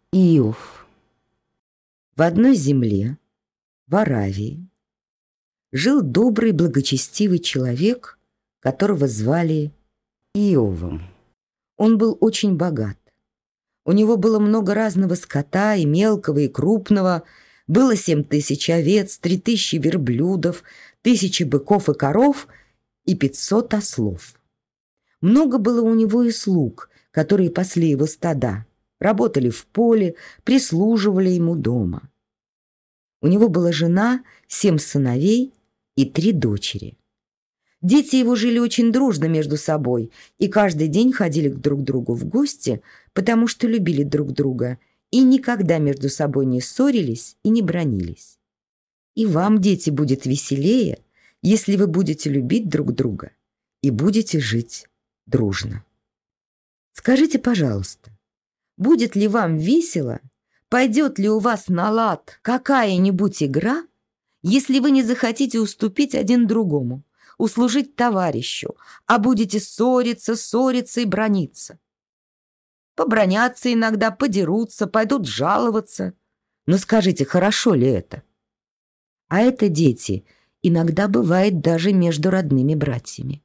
Иов. В одной земле, в Аравии, жил добрый, благочестивый человек, которого звали Иовом. Он был очень богат. У него было много разного скота, и мелкого, и крупного. Было 7000 овец, 3000 верблюдов, 1000 быков и коров и 500 ослов. Много было у него и слуг, которые пасли его стада, работали в поле, прислуживали ему дома. У него была жена, 7 сыновей и 3 дочери. Дети его жили очень дружно между собой и каждый день ходили друг к другу в гости, потому что любили друг друга и никогда между собой не ссорились и не бранились. И вам, дети, будет веселее, если вы будете любить друг друга и будете жить дружно. Скажите, пожалуйста, будет ли вам весело, пойдет ли у вас на лад какая-нибудь игра, если вы не захотите уступить один другому, услужить товарищу, а будете ссориться и браниться? Побранятся иногда, подерутся, пойдут жаловаться. Но скажите, хорошо ли это? А это, дети, иногда бывает даже между родными братьями.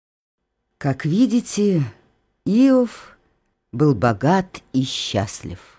Как видите, Иов был богат и счастлив.